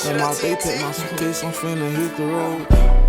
On my bay, pack my suitcase, I'm finna hit the road.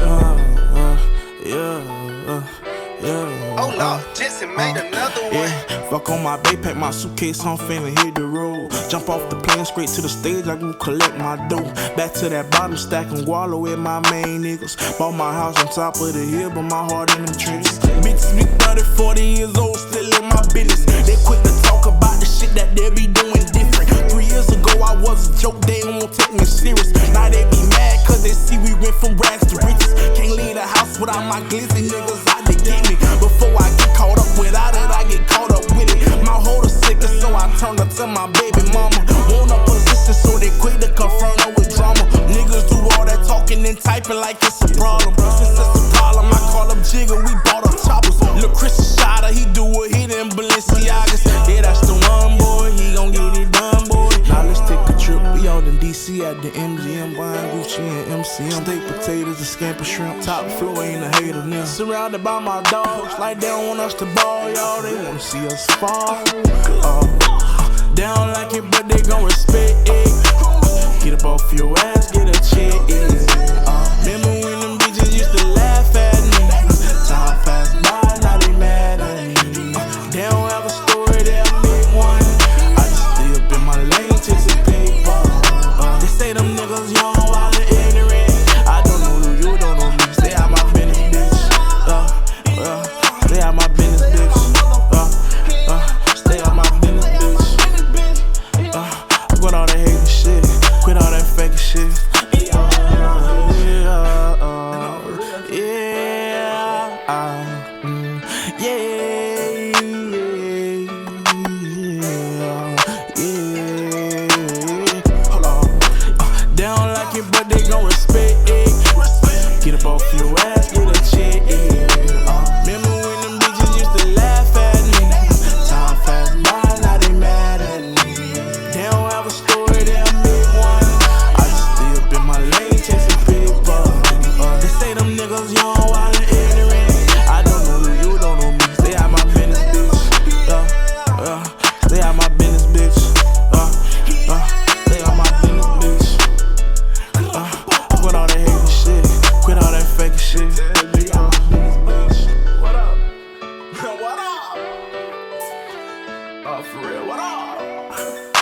Oh Lord, Jesse made another one. Yeah, fuck on my bay, pack my suitcase, I'm finna hit the road. Jump off the plane straight to the stage, I go collect my dough. Back to that bottom, stacking gualo with my main niggas. Bought my house on top of the hill, but my heart in them trenches. Bitches be 30, 40 years old, still in my business. They quick to talk about the shit that they be doing different. 3 years ago, I was a joke, they won't take me serious. Now they be mad, cause they see we went from rags to riches. Can't leave the house without my glizzy niggas out to get me. Before I get caught up without it, I get caught up with it. My holder sicker, so I turned her to my baby mama. Want a position, so they quick to confront her with drama. Niggas do all that talking and typing like it's a problem. Since it's a problem, I call up Jigga, we bought up choppers. Lil' Christian shot her, he do a hit in Balenciagas. Yeah, that's the one, boy, he gon' get it done, boy. Now let's take a trip, we out in DC at the MGM, buying Gucci and MCM. Steak, potatoes, and scampi shrimp. Top floor ain't a hater now. Surrounded by my dogs, like they don't want us to ball, y'all. They wanna see us fall. They don't like it, but they gon' respect it. Get up off your ass, get a check. Remember when them bitches used to laugh at me? Time fast by, now they mad at me. They don't have a story, they'll make one. I just stay up in my lane, chasing paper. They say them niggas young, wild and ignorant. I don't know who you don't know me. Stay out my business, bitch. Stay out my business, bitch. Stay out my business, bitch. Quit all that hating shit. Quit all that fake shit. Hold on. They don't like it, but they gon' respect it. Get up off your ass, get a check. Remember when them bitches used to laugh at me? Time fast by, now they mad at me. They don't have a story, they'll make one. I just stay up in my lane, chasing paper. They say them niggas young, wild and ignorant. I don't know who you don't know me. Stay out my business, bitch. Stay out my business, bitch. Stay out my business, bitch. Quit all that hating shit. Quit all that fake shit. What up? What up? Oh, for real, what up?